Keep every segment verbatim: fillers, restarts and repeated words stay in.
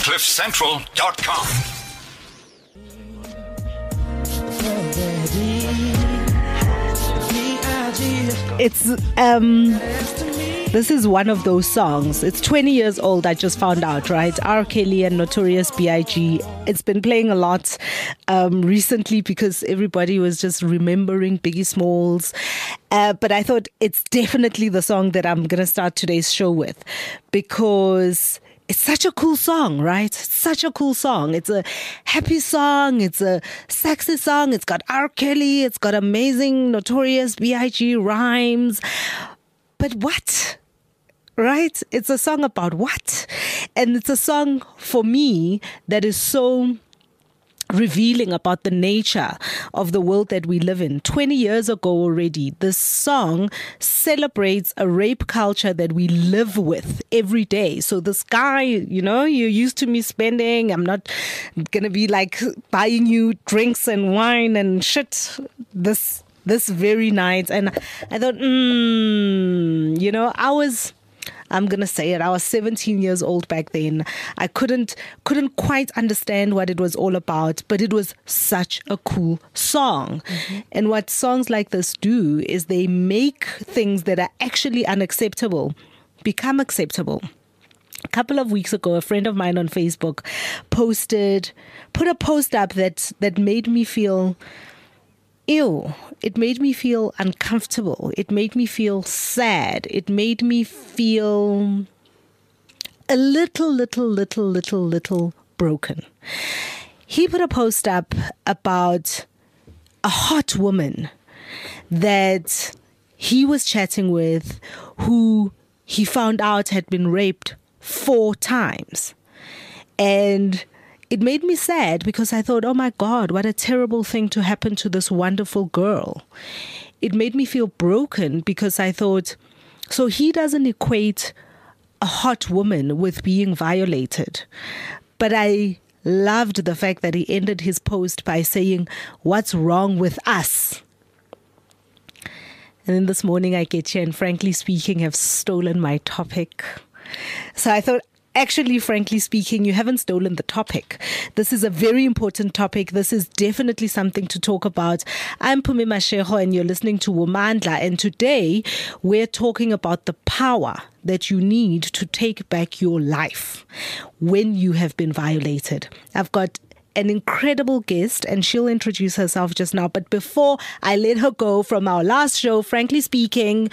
cliff central dot com. It's um this is one of those songs. It's twenty years old, I just found out, right? R. Kelly and Notorious B I G. It's been playing a lot um, recently because everybody was just remembering Biggie Smalls. Uh, but I thought it's definitely the song that I'm going to start today's show with because it's such a cool song, right? It's such a cool song. It's a happy song. It's a sexy song. It's got R. Kelly. It's got amazing Notorious B I G rhymes. But what? Right? It's a song about what? And it's a song for me that is so revealing about the nature of the world that we live in. twenty years ago already, this song celebrates a rape culture that we live with every day. So this guy, you know, you're used to me spending, I'm not going to be like buying you drinks and wine and shit this this very night. And I thought, mm, you know, I was... I'm going to say it. I was seventeen years old back then. I couldn't couldn't quite understand what it was all about, but it was such a cool song. Mm-hmm. And what songs like this do is they make things that are actually unacceptable become acceptable. A couple of weeks ago, a friend of mine on Facebook posted, put a post up that that made me feel Ew, it made me feel uncomfortable. It made me feel sad. It made me feel a little, little, little, little, little broken. He put a post up about a hot woman that he was chatting with who he found out had been raped four times. And it made me sad because I thought, oh my God, what a terrible thing to happen to this wonderful girl. It made me feel broken because I thought, so he doesn't equate a hot woman with being violated. But I loved the fact that he ended his post by saying, what's wrong with us? And then this morning I get here and frankly speaking have stolen my topic. So I thought, actually, frankly speaking, you haven't stolen the topic. This is a very important topic. This is definitely something to talk about. I'm Pumi Mashego and you're listening to Womandla. And today we're talking about the power that you need to take back your life when you have been violated. I've got an incredible guest and she'll introduce herself just now. But before I let her go from our last show, frankly speaking,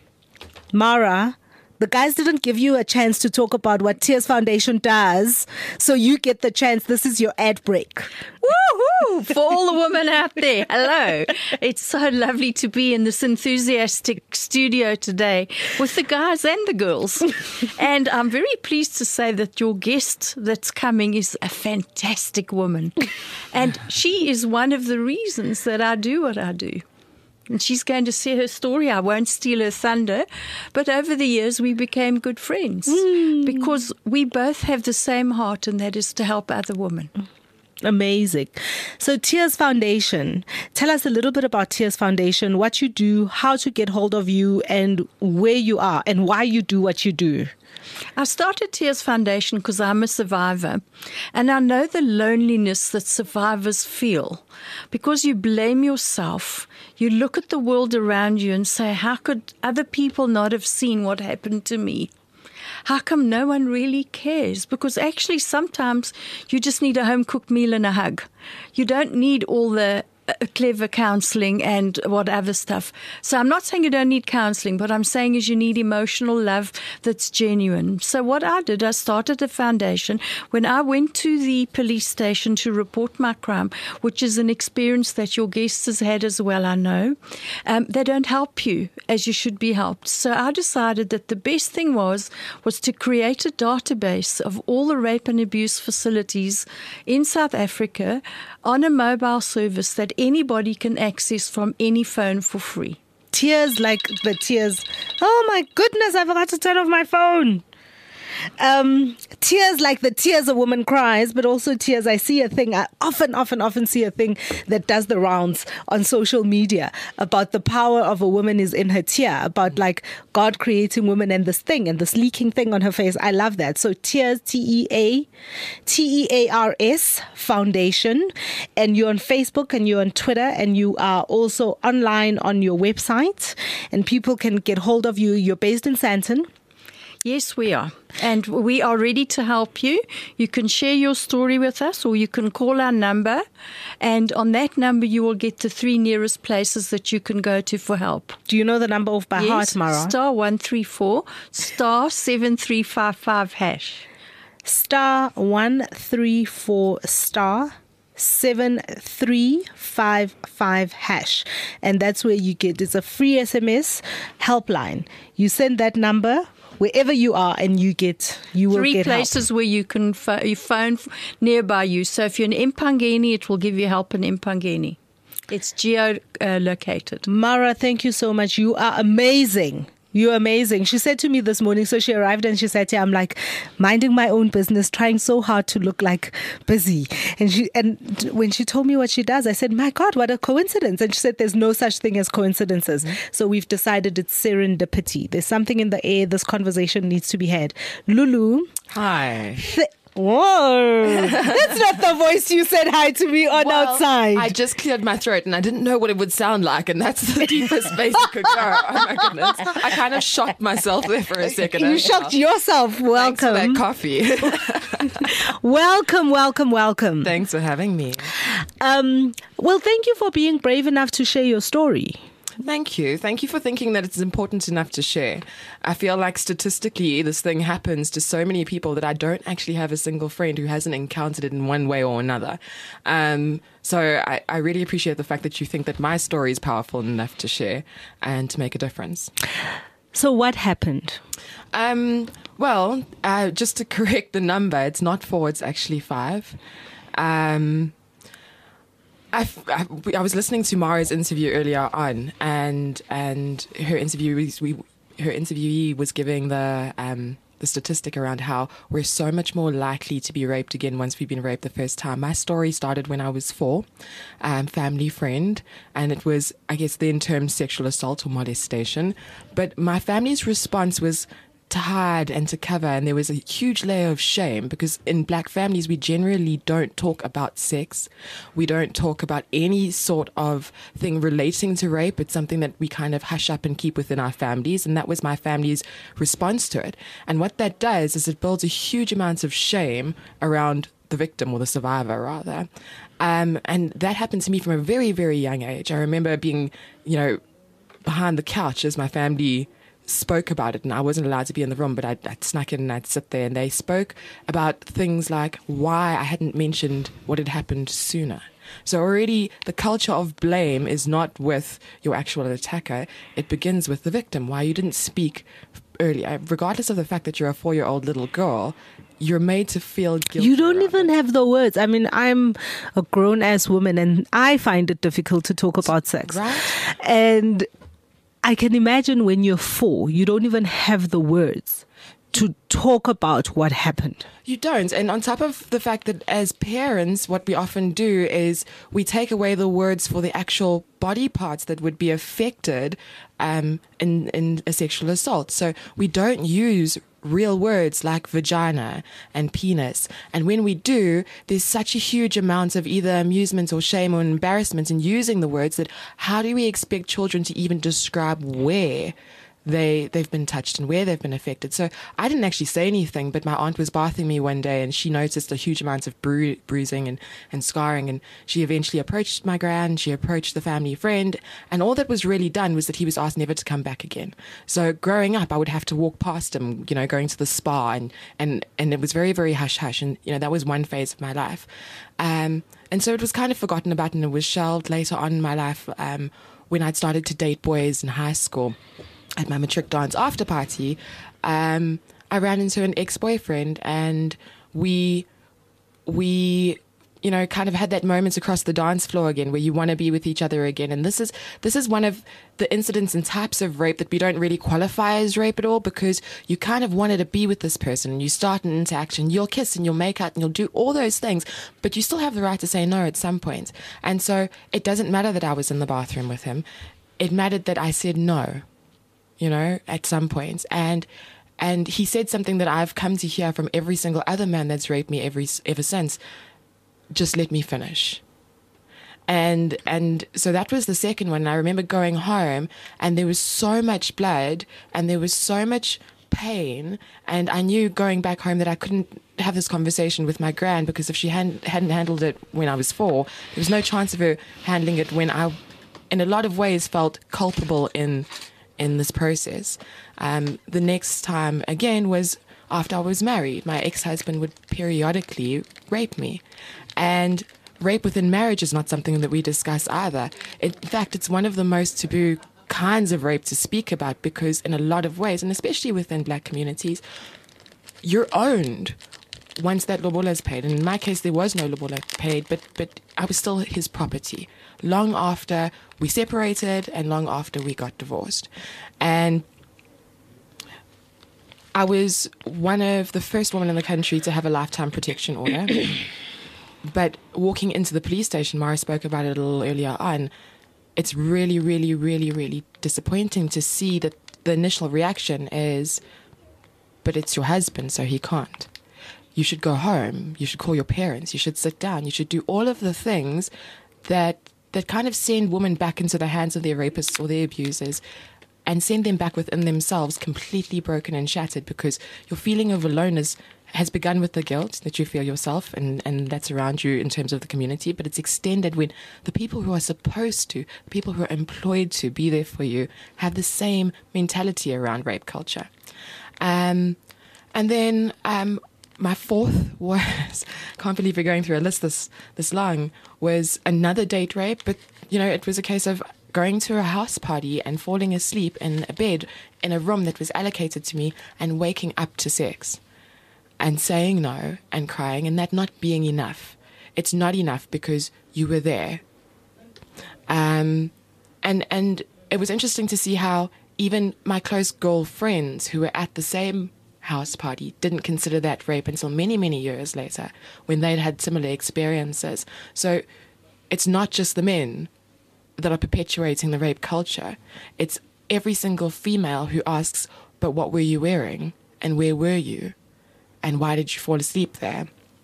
Mara, the guys didn't give you a chance to talk about what Tears Foundation does, so you get the chance. This is your ad break. Woohoo! For all the women out there, hello. It's so lovely to be in this enthusiastic studio today with the guys and the girls. And I'm very pleased to say that your guest that's coming is a fantastic woman. And she is one of the reasons that I do what I do. And she's going to share her story. I won't steal her thunder. But over the years, we became good friends mm. because we both have the same heart, and that is to help other women. Amazing. So Tears Foundation, tell us a little bit about Tears Foundation, what you do, how to get hold of you, and where you are, and why you do what you do. I started Tears Foundation because I'm a survivor, and I know the loneliness that survivors feel because you blame yourself. You look at the world around you and say, how could other people not have seen what happened to me? How come no one really cares? Because actually sometimes you just need a home-cooked meal and a hug. You don't need all the uh, clever counseling and whatever stuff. So I'm not saying you don't need counseling, but I'm saying is you need emotional love that's genuine. So what I did, I started a foundation. When I went to the police station to report my crime, which is an experience that your guest has had as well, I know, um, they don't help you as you should be helped. So I decided that the best thing was, was to create a database of all the rape and abuse facilities in South Africa on a mobile service that anybody can access from any phone for free. Tears like the tears. Oh my goodness, I forgot to turn off my phone. Um, tears like the tears a woman cries, but also tears. I see a thing, I often, often, often see a thing that does the rounds on social media about the power of a woman is in her tear, about like God creating woman and this thing and this leaking thing on her face. I love that. So Tears, T E A, T E A R S Foundation. And you're on Facebook and you're on Twitter and you are also online on your website and people can get hold of you. You're based in Sandton. Yes, we are. And we are ready to help you. You can share your story with us or you can call our number. And on that number, you will get the three nearest places that you can go to for help. Do you know the number off by yes, heart, Mara? Star one three four, star seven three five five hash. Star one three four, star seven three five five hash. And that's where you get, it's a free S M S helpline. You send that number wherever you are and you get, you will Three get places help. where you can pho- you phone nearby you. So if you're in Impangeni, it will give you help in Impangeni. It's geo-located. Uh, Mara, thank you so much. You are amazing. You're amazing. She said to me this morning, so she arrived and she said, yeah, I'm like minding my own business, trying so hard to look like busy. And she, and when she told me what she does, I said, my God, what a coincidence. And she said, there's no such thing as coincidences. Mm-hmm. So we've decided it's serendipity. There's something in the air. This conversation needs to be had. Lulu. Hi. Th- Whoa, that's not the voice you said hi to me on well, outside. I just cleared my throat and I didn't know what it would sound like, and that's the deepest bass it could go. Oh my goodness. I kind of shocked myself there for a second. You shocked yourself. Welcome. Thanks for that coffee. welcome, welcome, welcome. Thanks for having me. Um, well, thank you for being brave enough to share your story. Thank you. Thank you for thinking that it's important enough to share. I feel like statistically this thing happens to so many people that I don't actually have a single friend who hasn't encountered it in one way or another. Um, so I, I really appreciate the fact that you think that my story is powerful enough to share and to make a difference. So what happened? Um, well, uh, just to correct the number, it's not four, it's actually five. Um... I, I, I was listening to Mara's interview earlier on, and and her interviewee we her interviewee was giving the um the statistic around how we're so much more likely to be raped again once we've been raped the first time. My story started when I was four, um, family friend, and it was, I guess, then termed sexual assault or molestation. But my family's response was to hide and to cover, and there was a huge layer of shame because in black families we generally don't talk about sex. We don't talk about any sort of thing relating to rape. It's something that we kind of hush up and keep within our families, and that was my family's response to it. And what that does is it builds a huge amount of shame around the victim, or the survivor rather. Um, and that happened to me from a very, very young age. I remember being, you know, behind the couch as my family spoke about it, and I wasn't allowed to be in the room, but I'd, I'd snuck in and I'd sit there, and they spoke about things like why I hadn't mentioned what had happened sooner. So already the culture of blame is not with your actual attacker. It begins with the victim. Why you didn't speak earlier, regardless of the fact that you're a four-year-old little girl, you're made to feel guilty. You don't even it. have the words. I mean, I'm a grown-ass woman, and I find it difficult to talk about sex. Right. And I can imagine when you're four, you don't even have the words to talk about what happened. You don't. And on top of the fact that as parents, what we often do is we take away the words for the actual body parts that would be affected um, in, in a sexual assault. So we don't use real words like vagina and penis. And when we do, there's such a huge amount of either amusement or shame or embarrassment in using the words that how do we expect children to even describe where they, they've been touched and where they've been affected? So I didn't actually say anything, but my aunt was bathing me one day and she noticed a huge amount of bru- bruising and, and scarring. And she eventually approached my gran, she approached the family friend, and all that was really done was that he was asked never to come back again. So growing up, I would have to walk past him, you know, going to the spa, and, and, and it was very, very hush-hush. And, you know, that was one phase of my life. Um, and so it was kind of forgotten about, and it was shelved later on in my life um, when I'd started to date boys in high school. At my matric dance after party, um, I ran into an ex-boyfriend, and we we you know, kind of had that moment across the dance floor again where you want to be with each other again. And this is this is one of the incidents and types of rape that we don't really qualify as rape at all, because you kind of wanted to be with this person and you start an interaction, you'll kiss and you'll make out and you'll do all those things, but you still have the right to say no at some point. And so it doesn't matter that I was in the bathroom with him. It mattered that I said no, you know, at some point. And and he said something that I've come to hear from every single other man that's raped me every ever since. Just let me finish. And and so that was the second one. And I remember going home and there was so much blood and there was so much pain. And I knew going back home that I couldn't have this conversation with my gran, because if she hadn't, hadn't handled it when I was four, there was no chance of her handling it when I, in a lot of ways, felt culpable in in this process. Um, the next time, again, was after I was married. My ex-husband would periodically rape me. And rape within marriage is not something that we discuss either. In fact, it's one of the most taboo kinds of rape to speak about, because in a lot of ways, and especially within black communities, you're owned once that lobola is paid. And in my case, there was no lobola paid, but, but I was still his property long after we separated and long after we got divorced. And I was one of the first women in the country to have a lifetime protection order. But walking into the police station, Mara spoke about it a little earlier on, it's really, really, really, really disappointing to see that the initial reaction is, but it's your husband, so he can't. You should go home. You should call your parents. You should sit down. You should do all of the things that that kind of send women back into the hands of their rapists or their abusers, and send them back within themselves completely broken and shattered, because your feeling of aloneness has begun with the guilt that you feel yourself and, and that's around you in terms of the community, but it's extended when the people who are supposed to, the people who are employed to be there for you, have the same mentality around rape culture. Um, and then um, my fourth was, can't believe we're going through a list this, this long, was another date rape, but, you know, it was a case of going to a house party and falling asleep in a bed in a room that was allocated to me and waking up to sex. And saying no and crying, and that not being enough. It's not enough because you were there. Um, and and it was interesting to see how even my close girlfriends who were at the same house party didn't consider that rape until many, many years later, when they'd had similar experiences. So it's not just the men that are perpetuating the rape culture. It's every single female who asks, but what were you wearing? And where were you? And why did you fall asleep there?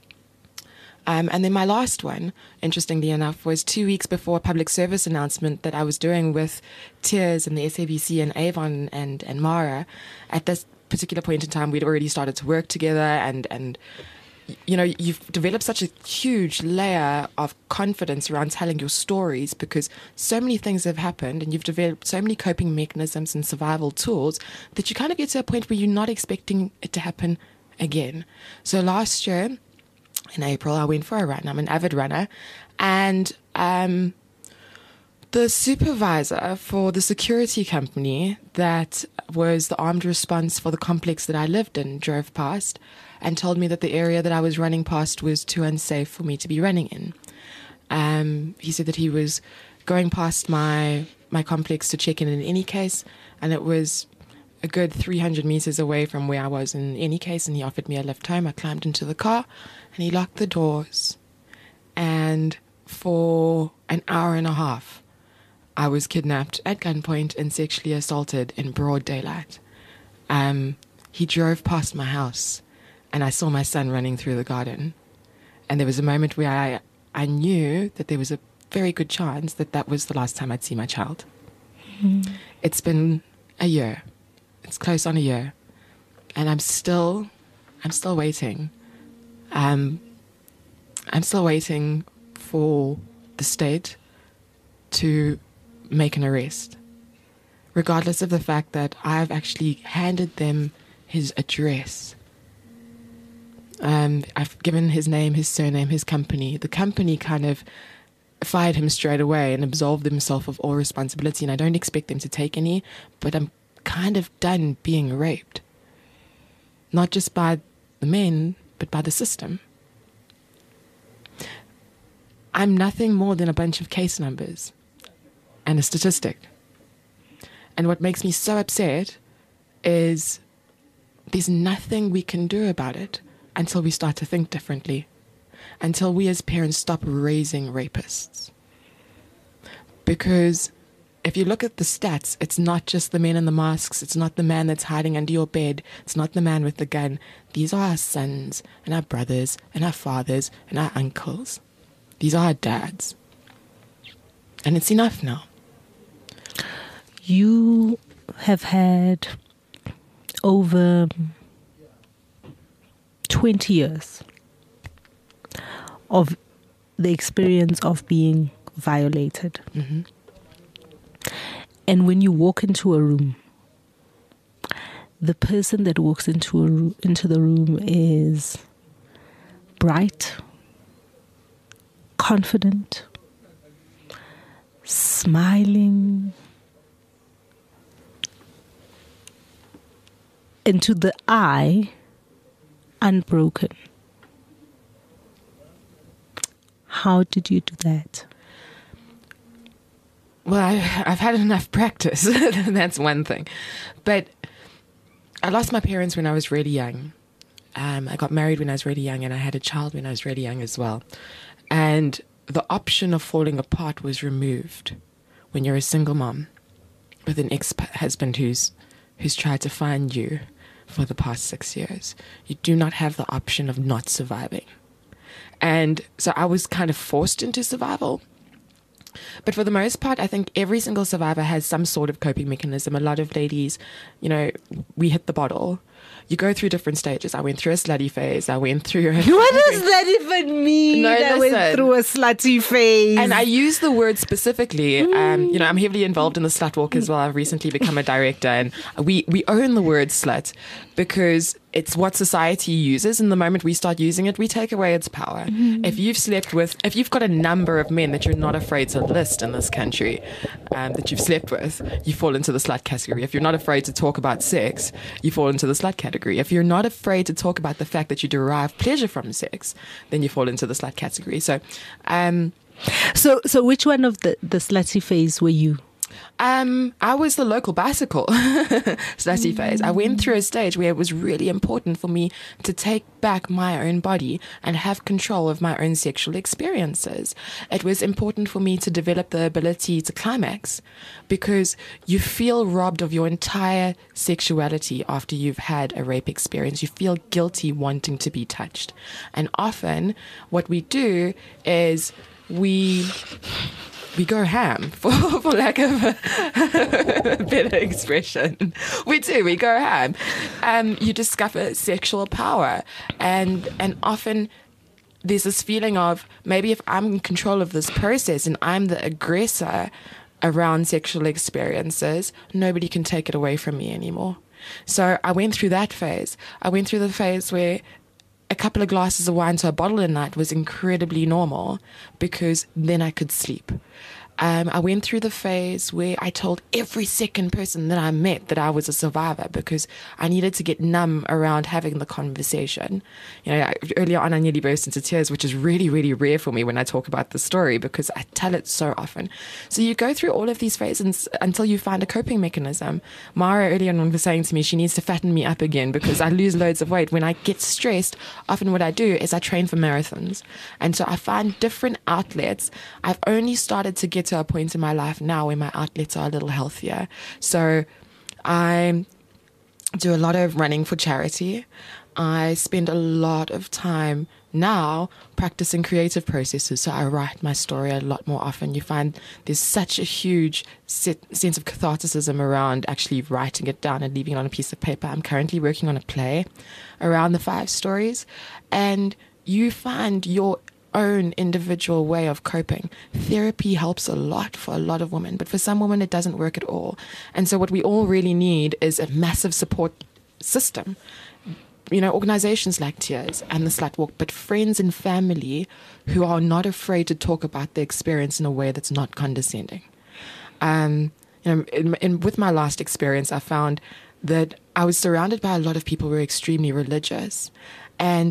Um, and then my last one, interestingly enough, was two weeks before a public service announcement that I was doing with Tears and the S A B C and Avon and, and Mara. At this particular point in time, we'd already started to work together, and, and you know, you've developed such a huge layer of confidence around telling your stories, because so many things have happened and you've developed so many coping mechanisms and survival tools that you kind of get to a point where you're not expecting it to happen again. So last year in April, I went for a run. I'm an avid runner, and um, the supervisor for the security company that was the armed response for the complex that I lived in drove past and told me that the area that I was running past was too unsafe for me to be running in. Um, he said that he was going past my my complex to check in in any case, and it was a good three hundred meters away from where I was in any case, and he offered me a lift home. I climbed into the car and he locked the doors, and for an hour and a half I was kidnapped at gunpoint and sexually assaulted in broad daylight. Um, he drove past my house and I saw my son running through the garden, and there was a moment where I, I knew that there was a very good chance that that was the last time I'd see my child. Mm. It's been a year. It's close on a year, and I'm still, I'm still waiting. Um, I'm still waiting for the state to make an arrest, regardless of the fact that I've actually handed them his address. Um, I've given his name, his surname, his company. The company kind of fired him straight away and absolved himself of all responsibility, and I don't expect them to take any, but I'm kind of done being raped. Not just by the men, but by the system. I'm nothing more than a bunch of case numbers and a statistic. And what makes me so upset is there's nothing we can do about it until we start to think differently, until we as parents stop raising rapists. Because if you look at the stats, it's not just the men in the masks, it's not the man that's hiding under your bed, it's not the man with the gun. These are our sons and our brothers and our fathers and our uncles. These are our dads. And it's enough now. You have had over twenty years of the experience of being violated. Mm-hmm. And when you walk into a room, the person that walks into a ro- into the room is bright, confident, smiling, and to the eye, unbroken. How did you do that? Well, I, I've had enough practice. That's one thing. But I lost my parents when I was really young. Um, I got married when I was really young, and I had a child when I was really young as well. And the option of falling apart was removed when you're a single mom with an ex-husband who's who's tried to find you for the past six years. You do not have the option of not surviving. And so I was kind of forced into survival. But for the most part, I think every single survivor has some sort of coping mechanism. A lot of ladies, you know, we hit the bottle. You go through different stages. I went through a slutty phase. I went through... A what does that even mean? No, I went listen. through a slutty phase. And I use the word specifically. Um, you know, I'm heavily involved in the slut walk as well. I've recently become a director, and we, we own the word slut because it's what society uses. And the moment we start using it, we take away its power. Mm-hmm. If you've slept with, if you've got a number of men that you're not afraid to list in this country um, that you've slept with, you fall into the slut category. If you're not afraid to talk about sex, you fall into the slut category. If you're not afraid to talk about the fact that you derive pleasure from sex, then you fall into the slut category. So, um, so, so which one of the, the slutty phase were you? Um, I was the local bicycle slutty mm. phase. I went through a stage where it was really important for me to take back my own body and have control of my own sexual experiences. It was important for me to develop the ability to climax, because you feel robbed of your entire sexuality after you've had a rape experience. You feel guilty wanting to be touched. And often what we do is we... we go ham, for, for lack of a better expression. We do, we go ham. Um, you discover sexual power. And and often there's this feeling of, maybe if I'm in control of this process and I'm the aggressor around sexual experiences, nobody can take it away from me anymore. So I went through that phase. I went through the phase where a couple of glasses of wine to a bottle a night was incredibly normal, because then I could sleep. Um, I went through the phase where I told every second person that I met that I was a survivor, because I needed to get numb around having the conversation. You know, I, earlier on I nearly burst into tears, which is really, really rare for me when I talk about the story, because I tell it so often. So you go through all of these phases until you find a coping mechanism. Mara earlier on was saying to me she needs to fatten me up again because I lose loads of weight. When I get stressed, often what I do is I train for marathons. And so I find different outlets. I've only started to get to a point in my life now where my outlets are a little healthier. So I do a lot of running for charity. I spend a lot of time now practicing creative processes. So I write my story a lot more often. You find there's such a huge set, sense of catharticism around actually writing it down and leaving it on a piece of paper. I'm currently working on a play around the five stories, and you find your own individual way of coping. Therapy helps a lot for a lot of women, but for some women it doesn't work at all. And so what we all really need is a massive support system. You know, organizations like Tears and the Slut Walk, but friends and family who are not afraid to talk about their experience in a way that's not condescending. Um, you know, in, in, with my last experience, I found that I was surrounded by a lot of people who were extremely religious, and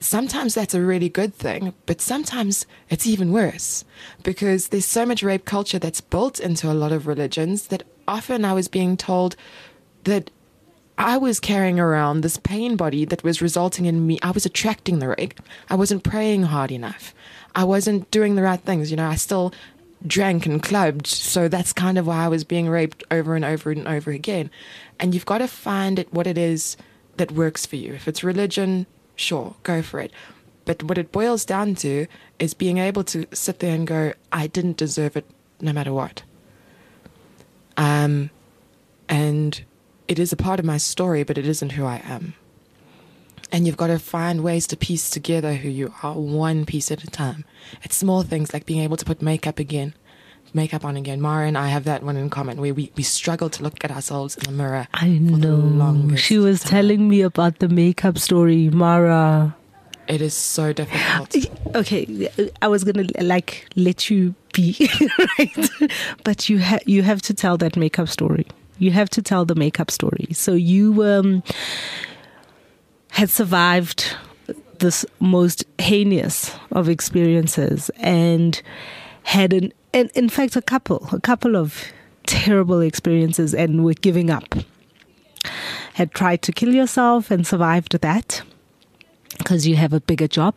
sometimes that's a really good thing, but sometimes it's even worse because there's so much rape culture that's built into a lot of religions that often I was being told that I was carrying around this pain body that was resulting in me. I was attracting the rape. I wasn't praying hard enough. I wasn't doing the right things. You know, I still drank and clubbed. So that's kind of why I was being raped over and over and over again. And you've got to find it what it is that works for you. If it's religion, sure, go for it. But what it boils down to is being able to sit there and go, I didn't deserve it no matter what. Um, and it is a part of my story, but it isn't who I am. And you've got to find ways to piece together who you are, one piece at a time. It's small things like being able to put makeup again, makeup on again. Mara and I have that one in common, where we, we struggle to look at ourselves in the mirror. I know. She was time. telling me about the makeup story, Mara. It is so difficult. Okay, I was gonna like let you be, right? But you have you have to tell that makeup story. You have to tell the makeup story. So you um, had survived this most heinous of experiences and had an, and in fact, a couple, a couple of terrible experiences, and were giving up. Had tried to kill yourself and survived that because you have a bigger job,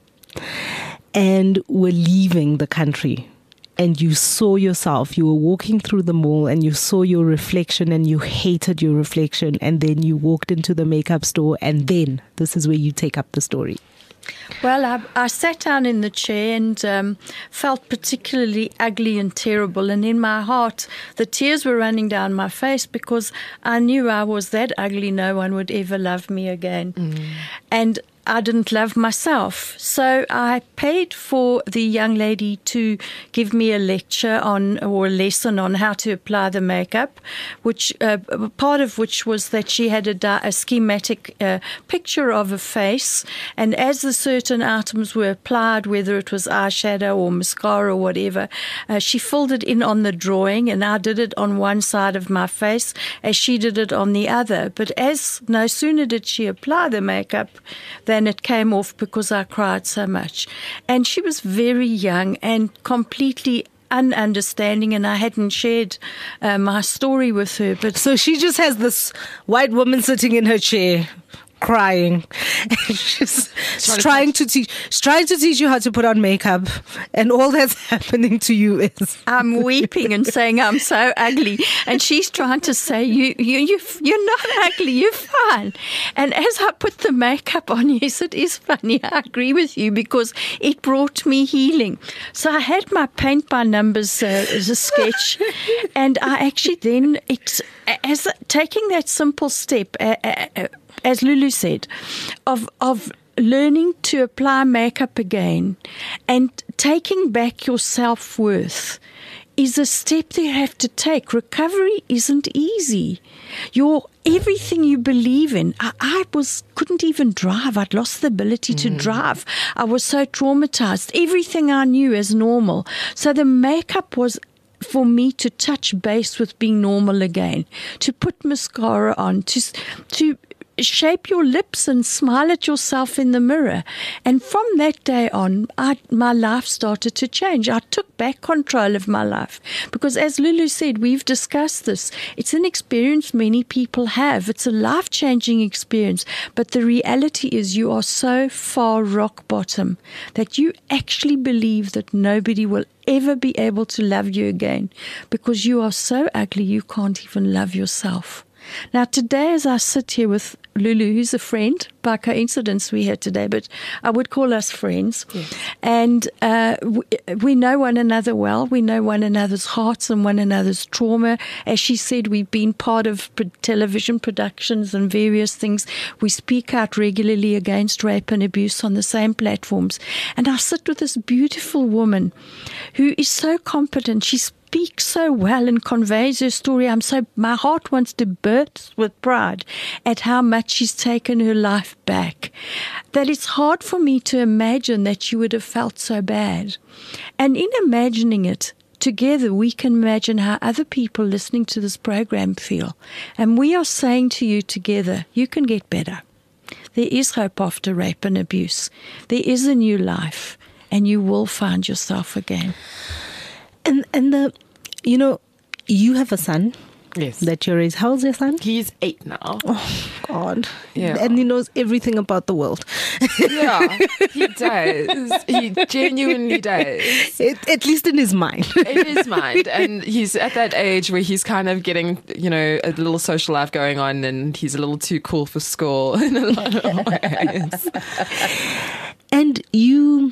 and were leaving the country. And you saw yourself, you were walking through the mall and you saw your reflection and you hated your reflection. And then you walked into the makeup store, and then this is where you take up the story. Well, I, I sat down in the chair and um, felt particularly ugly and terrible. And in my heart, the tears were running down my face because I knew I was that ugly, no one would ever love me again. Mm. And I didn't love myself. So I paid for the young lady to give me a lecture on, or a lesson on how to apply the makeup, which uh, part of which was that she had a, di- a schematic uh, picture of a face, and as the certain items were applied, whether it was eyeshadow or mascara or whatever, uh, she filled it in on the drawing, and I did it on one side of my face as she did it on the other. But as no sooner did she apply the makeup than it came off because I cried so much. And she was very young and completely ununderstanding, and I hadn't shared uh, my story with her. But so she just has this white woman sitting in her chair crying. she's, she's trying to teach she's trying to teach you how to put on makeup, and all that's happening to you is I'm weeping and saying I'm so ugly, and she's trying to say you you you you're not ugly, you're fine. And as I put the makeup on, yes, it is funny, I agree with you, because it brought me healing. So I had my paint by numbers uh, as a sketch, and I actually then it's as taking that simple step, uh, uh, as Lulu said, of of learning to apply makeup again and taking back your self-worth is a step that you have to take. Recovery isn't easy. Your everything you believe in. I, I was couldn't even drive. I'd lost the ability to mm. drive. I was so traumatized. Everything I knew as normal. So the makeup was for me to touch base with being normal again, to put mascara on, to to shape your lips and smile at yourself in the mirror. And from that day on, I, my life started to change. I took back control of my life because, as Lulu said, we've discussed this. It's an experience many people have. It's a life-changing experience. But the reality is you are so far rock bottom that you actually believe that nobody will ever be able to love you again because you are so ugly you can't even love yourself. Now, today, as I sit here with Lulu, who's a friend, by coincidence we're here today, but I would call us friends. Yes. And uh, we, we know one another well. We know one another's hearts and one another's trauma. As she said, we've been part of television productions and various things. We speak out regularly against rape and abuse on the same platforms. And I sit with this beautiful woman who is so competent. She's speaks so well and conveys her story. I'm so, my heart wants to burst with pride at how much she's taken her life back, that it's hard for me to imagine that she would have felt so bad. And in imagining it, together we can imagine how other people listening to this program feel. And we are saying to you together, you can get better. there is hope after rape and abuse. There is a new life, and you will find yourself again. And and the, you know, you have a son. Yes. That you raise. How old's your son? He's eight now. Oh, God. Yeah. And he knows everything about the world. Yeah, he does. He genuinely does. It, at least in his mind. In his mind. And he's at that age where he's kind of getting, you know, a little social life going on, and he's a little too cool for school in a lot of ways. And you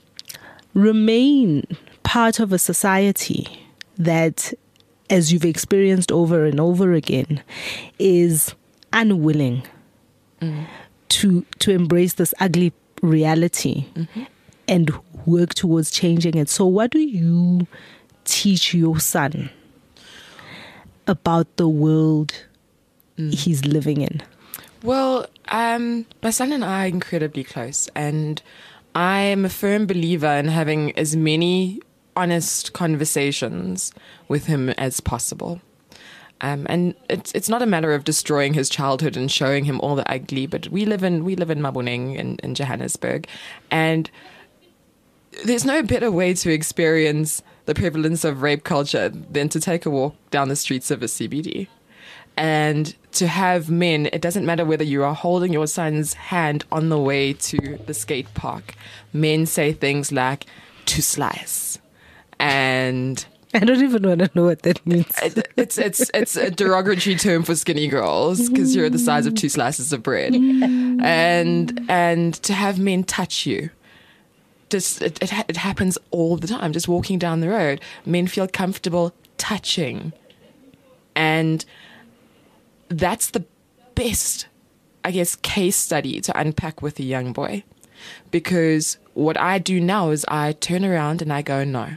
remain part of a society that, as you've experienced over and over again, is unwilling mm. to to embrace this ugly reality mm-hmm. and work towards changing it. So what do you teach your son about the world mm. he's living in? Well, um, my son and I are incredibly close, and I am a firm believer in having as many honest conversations with him as possible. Um, and it's it's not a matter of destroying his childhood and showing him all the ugly, but we live in we live in Maboneng in, in Johannesburg, and there's no better way to experience the prevalence of rape culture than to take a walk down the streets of a C B D. And to have men, it doesn't matter whether you are holding your son's hand on the way to the skate park, men say things like, to slice. And I don't even want to know what that means. It's it's it's a derogatory term for skinny girls because you're the size of two slices of bread, and and to have men touch you, just it, it it happens all the time. Just walking down the road, men feel comfortable touching, and that's the best, I guess, case study to unpack with a young boy, because what I do now is I turn around and I go, no.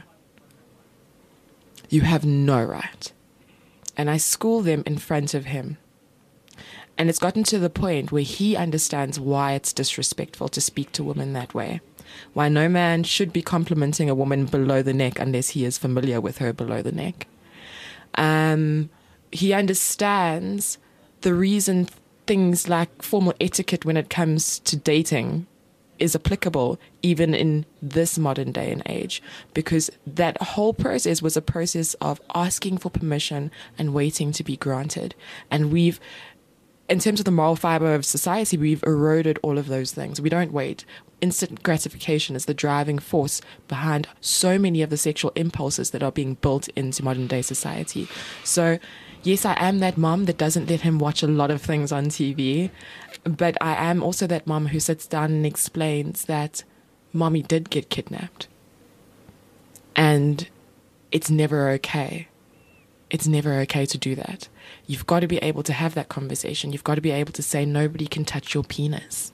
You have no right. And I school them in front of him. And it's gotten to the point where he understands why it's disrespectful to speak to women that way. Why no man should be complimenting a woman below the neck unless he is familiar with her below the neck. Um, he understands the reason things like formal etiquette when it comes to dating is applicable even in this modern day and age, because that whole process was a process of asking for permission and waiting to be granted. And we've, in terms of the moral fiber of society, we've eroded all of those things. We don't wait. Instant gratification is the driving force behind so many of the sexual impulses that are being built into modern day society. So yes, I am that mom that doesn't let him watch a lot of things on T V, but I am also that mom who sits down and explains that mommy did get kidnapped. And it's never okay. It's never okay to do that. You've got to be able to have that conversation. You've got to be able to say nobody can touch your penis.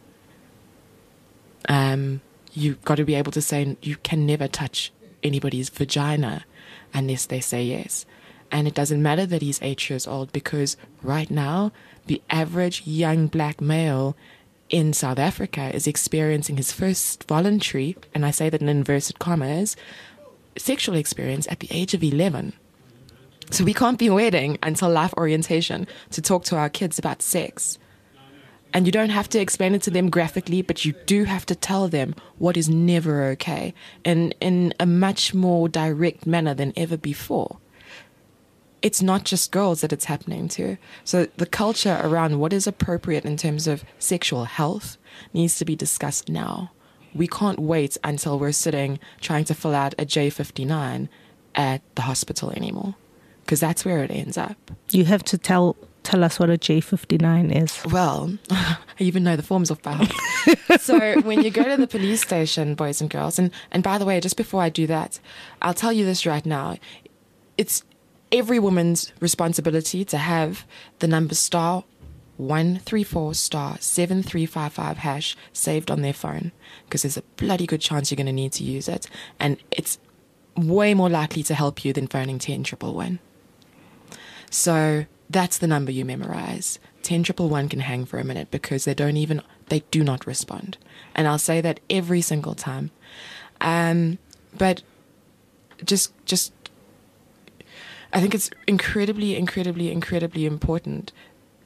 Um, you've got to be able to say you can never touch anybody's vagina unless they say yes. And it doesn't matter that he's eight years old, because right now, the average young black male in South Africa is experiencing his first voluntary, and I say that in inverted commas, sexual experience at the age of eleven. So we can't be waiting until life orientation to talk to our kids about sex. And you don't have to explain it to them graphically, but you do have to tell them what is never okay, and in a much more direct manner than ever before. It's not just girls that it's happening to. So the culture around what is appropriate in terms of sexual health needs to be discussed now. We can't wait until we're sitting trying to fill out a J fifty-nine at the hospital anymore, because that's where it ends up. You have to tell tell us what a J fifty-nine is. Well, I even know the forms of file. So when you go to the police station, boys and girls, and, and by the way, just before I do that, I'll tell you this right now. It's every woman's responsibility to have the number star one three four star seven three five five hash saved on their phone, because there's a bloody good chance you're going to need to use it, and it's way more likely to help you than phoning ten triple one. So that's the number you memorize. ten triple one can hang for a minute because they don't even they do not respond, and I'll say that every single time. Um, but just just. I think it's incredibly, incredibly, incredibly important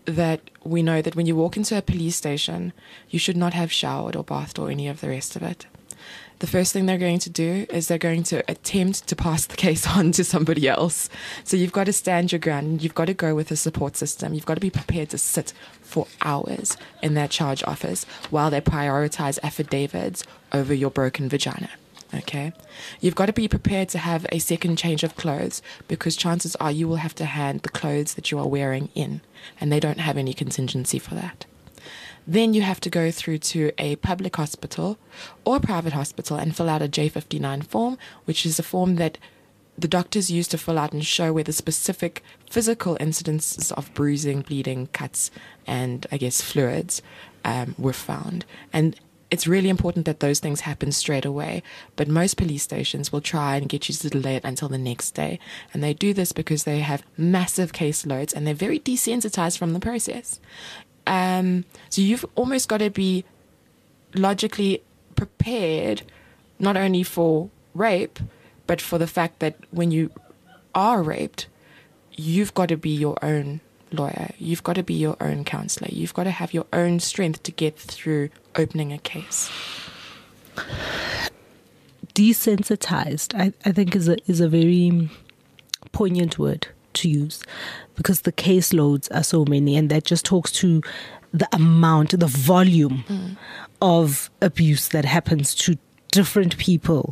that we know that when you walk into a police station, you should not have showered or bathed or any of the rest of it. The first thing they're going to do is they're going to attempt to pass the case on to somebody else. So you've got to stand your ground. You've got to go with a support system. You've got to be prepared to sit for hours in that charge office while they prioritize affidavits over your broken vagina. Okay? You've got to be prepared to have a second change of clothes, because chances are you will have to hand the clothes that you are wearing in, and they don't have any contingency for that. Then you have to go through to a public hospital or a private hospital and fill out a J fifty-nine form, which is a form that the doctors use to fill out and show where the specific physical incidences of bruising, bleeding, cuts, and I guess fluids um, were found. And it's really important that those things happen straight away, but most police stations will try and get you to delay it until the next day. And they do this because they have massive caseloads and they're very desensitized from the process. Um, so you've almost got to be logically prepared, not only for rape, but for the fact that when you are raped, you've got to be your own lawyer. You've got to be your own counselor. You've got to have your own strength to get through opening a case. Desensitized, I, I think, is a is a very poignant word to use, because the caseloads are so many, and that just talks to the amount, the volume mm. of abuse that happens to different people.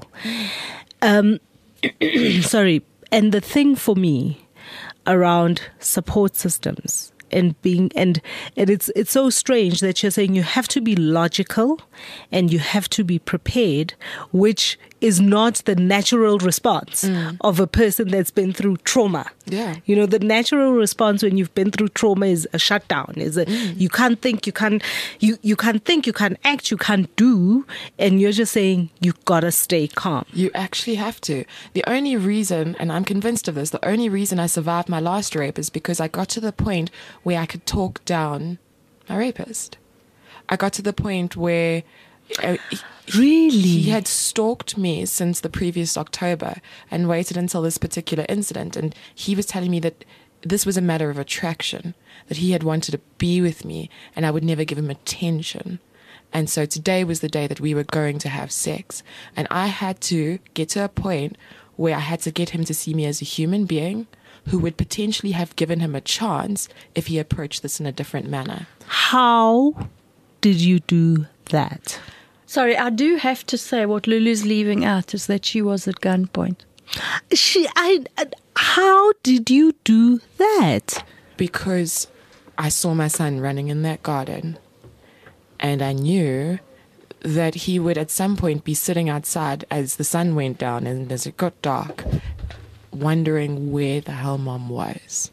Um, sorry. And the thing for me around support systems and being, and, and it's, it's so strange that you're saying you have to be logical and you have to be prepared, which is not the natural response mm. of a person that's been through trauma. Yeah. You know, the natural response when you've been through trauma is a shutdown. Is a, mm. you can't think, you can't, you, you can't think, you can't act, you can't do, and you're just saying you gotta stay calm. You actually have to. The only reason, and I'm convinced of this, the only reason I survived my last rape is because I got to the point where I could talk down my rapist. I got to the point where uh, he, really he had stalked me since the previous October and waited until this particular incident, and he was telling me that this was a matter of attraction, that he had wanted to be with me and I would never give him attention. And so today was the day that we were going to have sex, and I had to get to a point where I had to get him to see me as a human being who would potentially have given him a chance if he approached this in a different manner. How did you do that? Sorry, I do have to say what Lulu's leaving out is that she was at gunpoint. She, I, how did you do that? Because I saw my son running in that garden, and I knew that he would at some point be sitting outside as the sun went down and as it got dark, wondering where the hell mom was.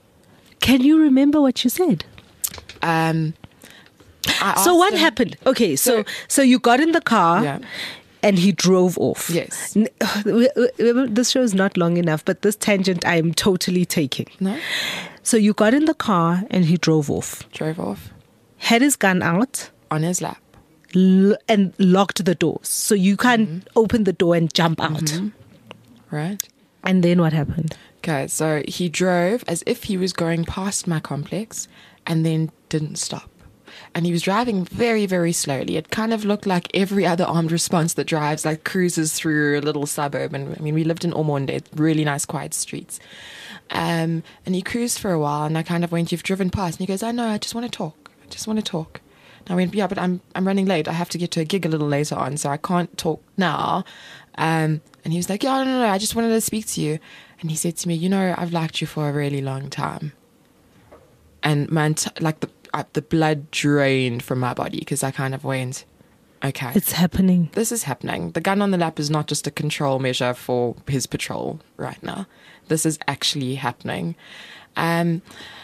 Can you remember what you said? Um... So what him, happened? Okay, so, so so you got in the car yeah. and he drove off. Yes. This show is not long enough, but this tangent I am totally taking. No. So you got in the car and he drove off. Drove off. Had his gun out. On his lap. L- and locked the doors. So you can't mm-hmm. open the door and jump out. Mm-hmm. Right. And then what happened? Okay, so he drove as if he was going past my complex and then didn't stop. And he was driving very, very slowly. It kind of looked like every other armed response that drives, like cruises through a little suburb. And I mean, we lived in Ormonde, really nice, quiet streets. Um, and he cruised for a while, and I kind of went, "You've driven past." And he goes, "I know, I just want to talk. I just want to talk." And I went, "Yeah, but I'm I'm running late. I have to get to a gig a little later on, so I can't talk now." Um, and he was like, "Yeah, no, no, no, I just wanted to speak to you." And he said to me, "You know, I've liked you for a really long time." And my ent- like the Uh, the blood drained from my body because I kind of went, okay. It's happening. This is happening. The gun on the lap is not just a control measure for his patrol right now. This is actually happening. Um,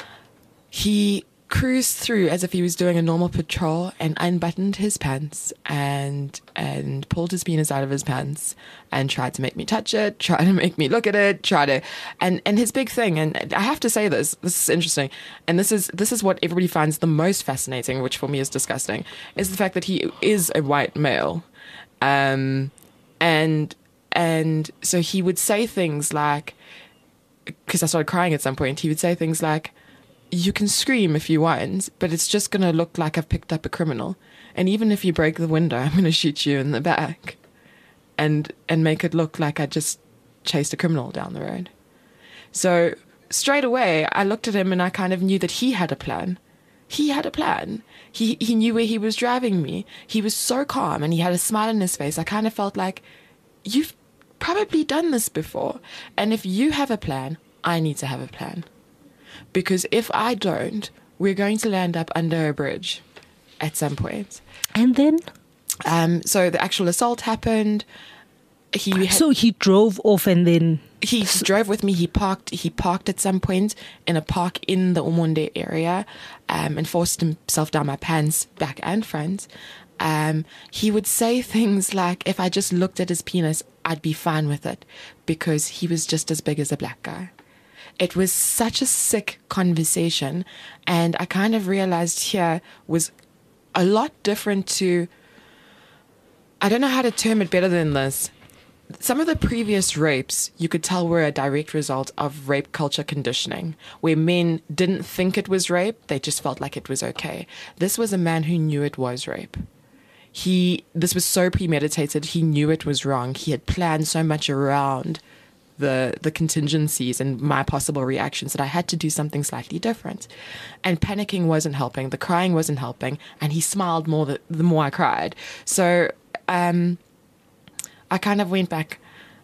he cruised through as if he was doing a normal patrol and unbuttoned his pants and and pulled his penis out of his pants and tried to make me touch it, tried to make me look at it, tried to and and his big thing, and I have to say this, this is interesting, and this is this is what everybody finds the most fascinating, which for me is disgusting, is the fact that he is a white male. Um and and so he would say things like, because I started crying at some point, he would say things like, you can scream if you want, but it's just going to look like I've picked up a criminal. And even if you break the window, I'm going to shoot you in the back and and make it look like I just chased a criminal down the road. So straight away, I looked at him and I kind of knew that he had a plan. He had a plan. He he knew where he was driving me. He was so calm and he had a smile on his face. I kind of felt like, you've probably done this before. And if you have a plan, I need to have a plan. Because if I don't, we're going to land up under a bridge at some point. And then? Um, so the actual assault happened. He had, so he drove off and then... He drove with me. He parked He parked at some point in a park in the Omonde area um, and forced himself down my pants, back and front. Um, he would say things like, if I just looked at his penis, I'd be fine with it, because he was just as big as a black guy. It was such a sick conversation, and I kind of realized here was a lot different to, I don't know how to term it better than this. Some of the previous rapes, you could tell, were a direct result of rape culture conditioning, where men didn't think it was rape, they just felt like it was okay. This was a man who knew it was rape. He, this was so premeditated, he knew it was wrong. He had planned so much around the the contingencies and my possible reactions that I had to do something slightly different. And panicking wasn't helping, the crying wasn't helping, and he smiled more the, the more I cried. So, um... I kind of went back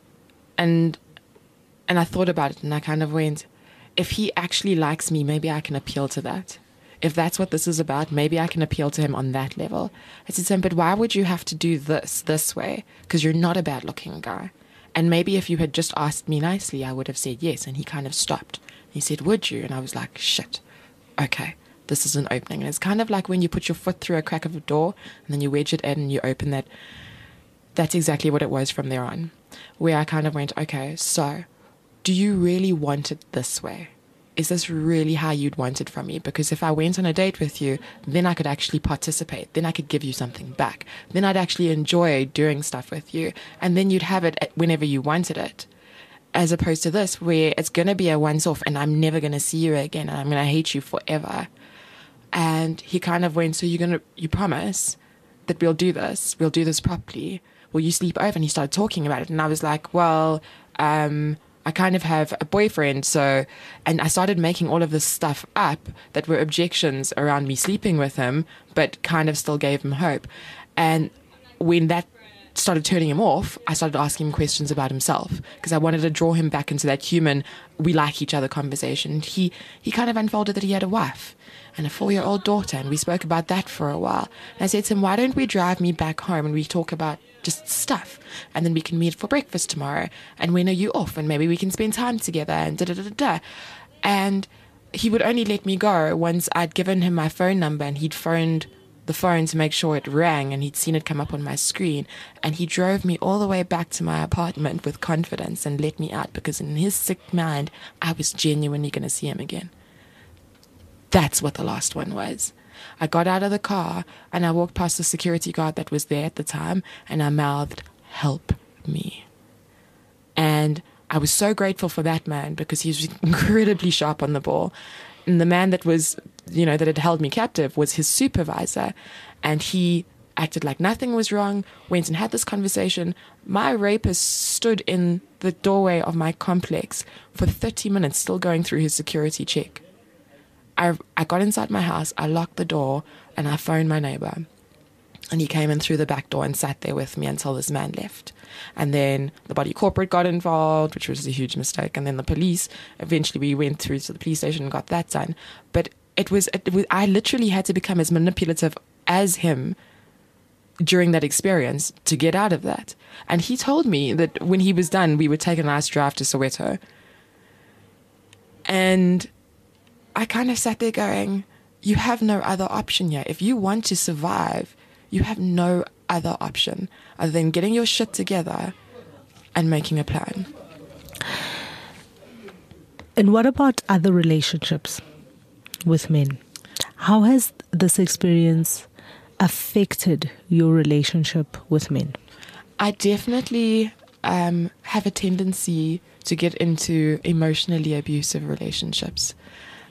and and I thought about it, and I kind of went, if he actually likes me, maybe I can appeal to that. If that's what this is about, maybe I can appeal to him on that level. I said to him, but why would you have to do this this way? Because you're not a bad looking guy. And maybe if you had just asked me nicely, I would have said yes. And he kind of stopped. He said, would you? And I was like, shit, okay, this is an opening. And it's kind of like when you put your foot through a crack of a door and then you wedge it in and you open that. That's exactly what it was from there on, where I kind of went, okay, so do you really want it this way? Is this really how you'd want it from me? Because if I went on a date with you, then I could actually participate. Then I could give you something back. Then I'd actually enjoy doing stuff with you. And then you'd have it whenever you wanted it. As opposed to this, where it's going to be a once-off and I'm never going to see you again and I'm going to hate you forever. And he kind of went, so you're going to, you promise that we'll do this? We'll do this properly? Will you sleep over? And he started talking about it. And I was like, well, um, I kind of have a boyfriend. So, and I started making all of this stuff up that were objections around me sleeping with him, but kind of still gave him hope. And when that started turning him off, I started asking him questions about himself, because I wanted to draw him back into that human, we like each other conversation. He, he kind of unfolded that he had a wife and a four-year-old daughter. And we spoke about that for a while. And I said to him, why don't we drive me back home and we talk about just stuff, and then we can meet for breakfast tomorrow, and when are you off, and maybe we can spend time together, and da da da da. And he would only let me go once I'd given him my phone number, and he'd phoned the phone to make sure it rang, and he'd seen it come up on my screen, and he drove me all the way back to my apartment with confidence and let me out, because in his sick mind I was genuinely going to see him again. That's what the last one was. I got out of the car and I walked past the security guard that was there at the time, and I mouthed, help me. And I was so grateful for that man, because he was incredibly sharp on the ball. And the man that was, you know, that had held me captive was his supervisor, and he acted like nothing was wrong, went and had this conversation. My rapist stood in the doorway of my complex for thirty minutes, still going through his security check. I, I got inside my house, I locked the door, and I phoned my neighbor. And he came in through the back door and sat there with me until this man left. And then the body corporate got involved, which was a huge mistake. And then the police, eventually we went through to the police station and got that done. But it was, it was I literally had to become as manipulative as him during that experience to get out of that. And he told me that when he was done, we would take a nice drive to Soweto. And I kind of sat there going, you have no other option here. If you want to survive, you have no other option other than getting your shit together and making a plan. And what about other relationships with men? How has this experience affected your relationship with men? I definitely um, have a tendency to get into emotionally abusive relationships.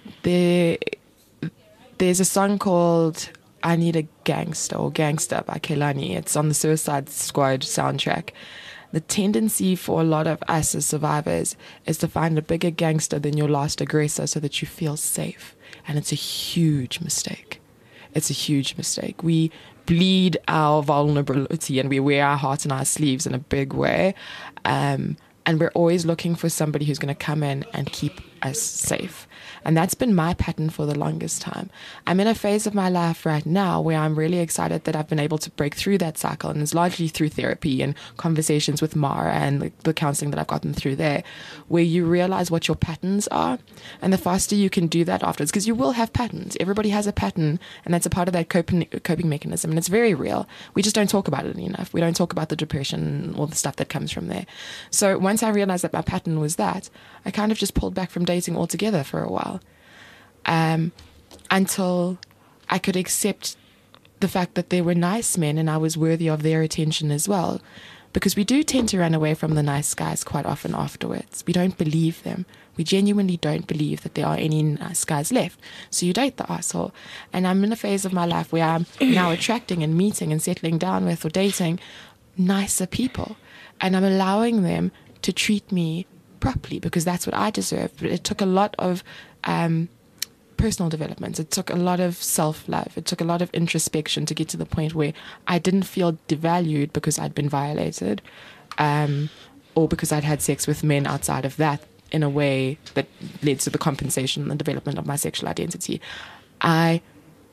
there, there's a song called I Need a Gangster or Gangster by Kehlani. It's on the Suicide Squad soundtrack. The tendency for a lot of us as survivors is to find a bigger gangster than your last aggressor so that you feel safe. And it's a huge mistake. It's a huge mistake. We bleed our vulnerability and we wear our heart on our sleeves in a big way. Um, and we're always looking for somebody who's going to come in and keep us safe. And that's been my pattern for the longest time. I'm in a phase of my life right now where I'm really excited that I've been able to break through that cycle. And it's largely through therapy and conversations with Mara and the, the counseling that I've gotten through there, where you realize what your patterns are. And the faster you can do that afterwards, because you will have patterns. Everybody has a pattern, and that's a part of that coping, coping mechanism. And it's very real. We just don't talk about it enough. We don't talk about the depression and all the stuff that comes from there. So once I realized that my pattern was that, I kind of just pulled back from dating altogether for a while. Um, until I could accept the fact that there were nice men and I was worthy of their attention as well. Because we do tend to run away from the nice guys quite often afterwards. We don't believe them. We genuinely don't believe that there are any nice guys left. So you date the asshole. And I'm in a phase of my life where I'm now attracting and meeting and settling down with or dating nicer people. And I'm allowing them to treat me properly because that's what I deserve. But it took a lot of um, personal development. It took a lot of self-love. It took a lot of introspection to get to the point where I didn't feel devalued because I'd been violated um, or because I'd had sex with men outside of that in a way that led to the compensation and the development of my sexual identity. I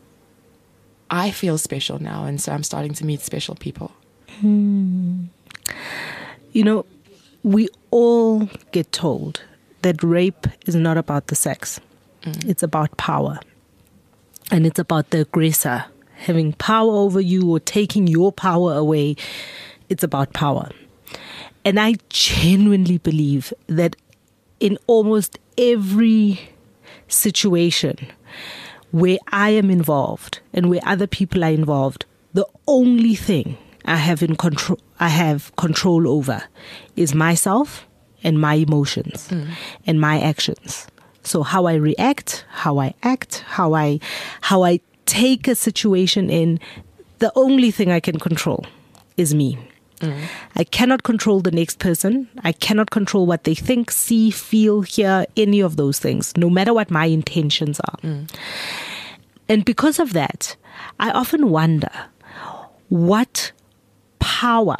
I feel special now, and so I'm starting to meet special people. Hmm. You know, we all get told that rape is not about the sex. Mm. It's about power. And it's about the aggressor having power over you or taking your power away. It's about power. And I genuinely believe that in almost every situation where I am involved and where other people are involved, the only thing I have in control I have control over is myself and my emotions mm. and my actions. So how I react, how I act, how I how I take a situation in, the only thing I can control is me. Mm. I cannot control the next person. I cannot control what they think, see, feel, hear, any of those things, no matter what my intentions are. Mm. And because of that, I often wonder what power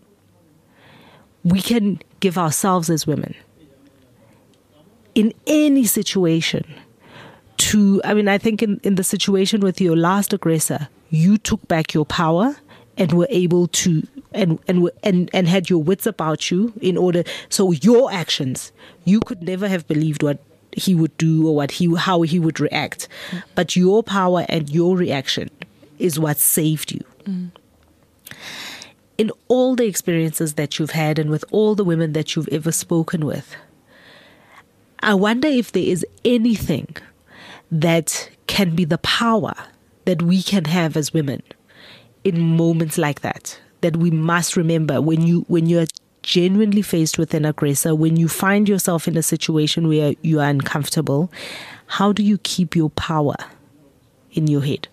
we can give ourselves as women in any situation to, I mean, I think in, in the situation with your last aggressor, you took back your power and were able to, and, and, and, and had your wits about you in order, so your actions, you could never have believed what he would do or what he, how he would react. Mm. But your power and your reaction is what saved you. Mm. In all the experiences that you've had and with all the women that you've ever spoken with, I wonder if there is anything that can be the power that we can have as women in moments like that, that we must remember when you when you're genuinely faced with an aggressor, when you find yourself in a situation where you are uncomfortable, how do you keep your power in your head?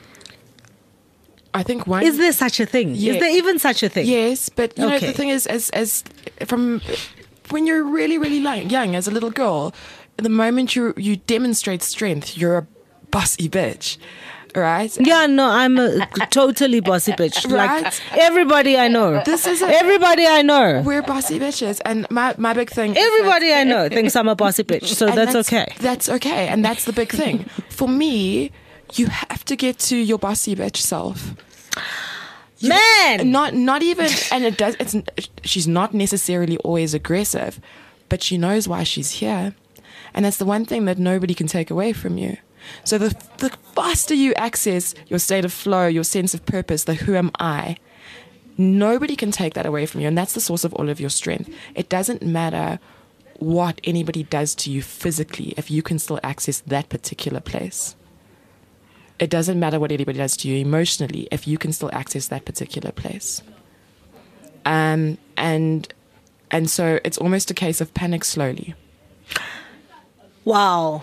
I think one... Is there such a thing? Yeah. Is there even such a thing? Yes, but you okay. know, the thing is, as as from when you're really, really young, as a little girl, the moment you you demonstrate strength, you're a bossy bitch, right? Yeah, no, I'm a totally bossy bitch. Right? Like everybody I know. This is a, everybody I know. We're bossy bitches, and my my big thing. Everybody that, I know thinks I'm a bossy bitch, so that's, that's okay. That's okay, and that's the big thing for me. You have to get to your bossy bitch self. You, Man, not not even, and it does. It's she's not necessarily always aggressive, but she knows why she's here, and that's the one thing that nobody can take away from you. So the the faster you access your state of flow, your sense of purpose, the who am I, nobody can take that away from you, and that's the source of all of your strength. It doesn't matter what anybody does to you physically if you can still access that particular place. It doesn't matter what anybody does to you emotionally if you can still access that particular place. Um, and and so it's almost a case of panic slowly. Wow.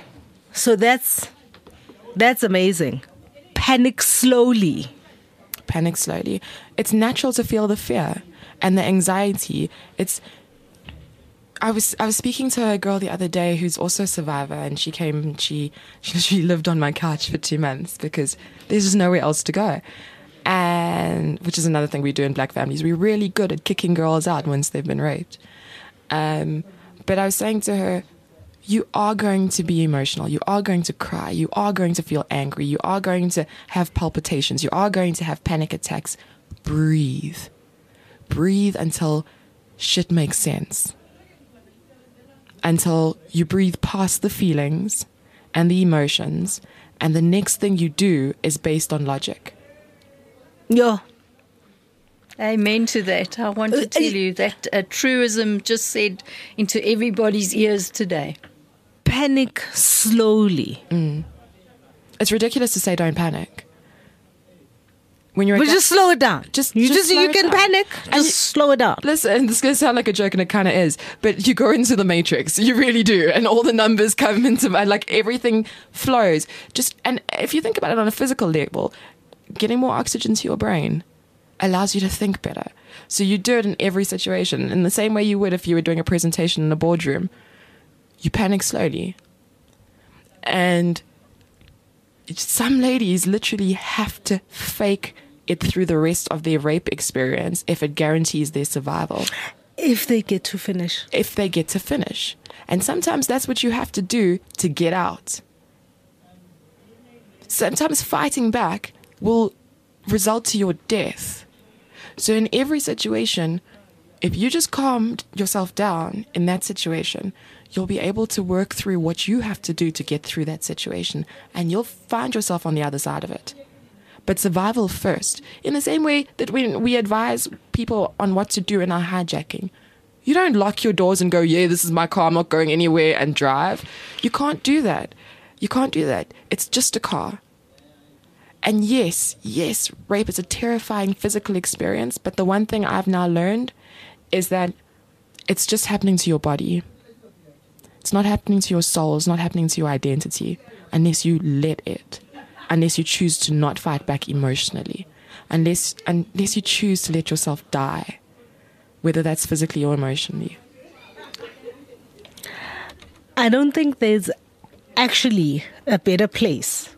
So that's that's amazing. Panic slowly. Panic slowly. It's natural to feel the fear and the anxiety. It's. I was I was speaking to a girl the other day who's also a survivor, and she came and she she, she lived on my couch for two months because there's just nowhere else to go, and which is another thing we do in Black families. We're really good at kicking girls out once they've been raped. Um, but I was saying to her, you are going to be emotional. You are going to cry. You are going to feel angry. You are going to have palpitations. You are going to have panic attacks. Breathe. Breathe until shit makes sense. Until you breathe past the feelings and the emotions, and the next thing you do is based on logic. Yeah. Amen to that. I want to tell you that a truism just said into everybody's ears today. Panic slowly. Mm. It's ridiculous to say don't panic. When you're but just slow it down. Just you just, just you can down. panic. And Just you, slow it down. Listen, this is going to sound like a joke, and it kind of is, but you go into the matrix. You really do, and all the numbers come into my, like everything flows. Just and if you think about it on a physical level, getting more oxygen to your brain allows you to think better. So you do it in every situation, in the same way you would if you were doing a presentation in a boardroom. You panic slowly, and some ladies literally have to fake it through the rest of their rape experience if it guarantees their survival. If they get to finish. If they get to finish. And sometimes that's what you have to do to get out. Sometimes fighting back will result to your death. So in every situation, if you just calmed yourself down in that situation, you'll be able to work through what you have to do to get through that situation, and you'll find yourself on the other side of it. But survival first. In the same way that when we advise people on what to do in our hijacking, you don't lock your doors and go, yeah, this is my car, I'm not going anywhere, and drive. You can't do that. You can't do that. It's just a car. And yes, yes, rape is a terrifying physical experience, but the one thing I've now learned is that it's just happening to your body. It's not happening to your soul. It's not happening to your identity unless you let it. Unless you choose to not fight back emotionally. Unless, unless you choose to let yourself die. Whether that's physically or emotionally. I don't think there's actually a better place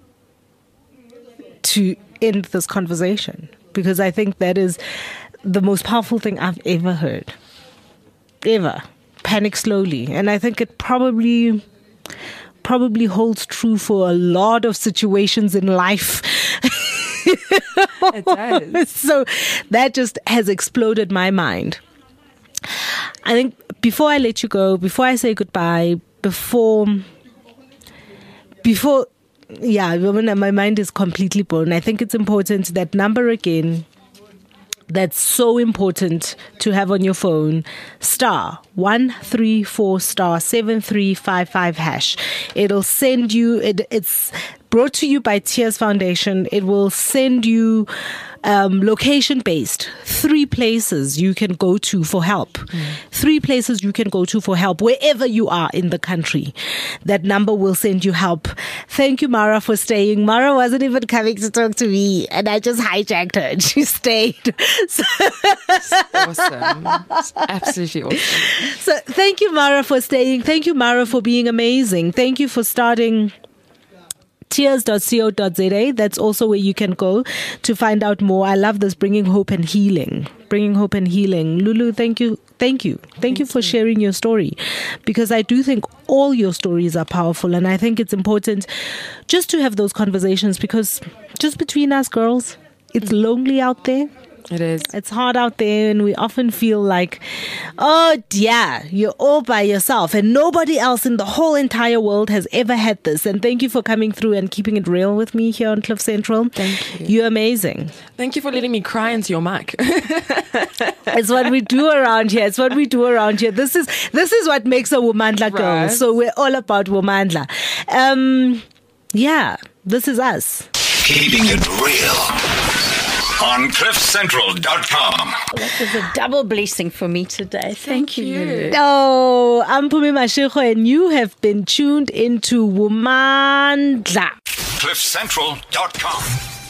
to end this conversation, because I think that is the most powerful thing I've ever heard. Ever. Panic slowly. And I think it probably probably holds true for a lot of situations in life. It does. So that just has exploded my mind. I think before I let you go, before I say goodbye, before before yeah, my mind is completely blown. I think it's important, that number again, that's so important to have on your phone, star one three four star seven three five five hash. It'll send you, it, it's brought to you by Tears Foundation. It will send you um, location-based, three places you can go to for help. Mm. Three places you can go to for help, wherever you are in the country. That number will send you help. Thank you, Mara, for staying. Mara wasn't even coming to talk to me, and I just hijacked her, and she stayed. So awesome. It's absolutely awesome. So thank you, Mara, for staying. Thank you, Mara, for being amazing. Thank you for starting tears dot co dot za. That's also where you can go to find out more. I love this, bringing hope and healing. Bringing hope and healing. Lulu, thank you. Thank you. Thank, thank you for you. sharing your story, because I do think all your stories are powerful, and I think it's important just to have those conversations, because just between us girls, it's lonely out there. It is. It's hard out there, and we often feel like, oh dear, you're all by yourself, and nobody else in the whole entire world has ever had this. And thank you for coming through and keeping it real with me here on Cliff Central. Thank you. You're amazing. Thank you for letting me cry into your mic. It's what we do around here. It's what we do around here. This is this is what makes a Womandla girl. Right. So we're all about Womandla. Um, yeah, this is us. Keeping it real. on cliff central dot com. That was a double blessing for me today. Thank, Thank you, you. Lulu. Oh, I'm Pumi Mashego, and you have been tuned into Womandla. cliff central dot com.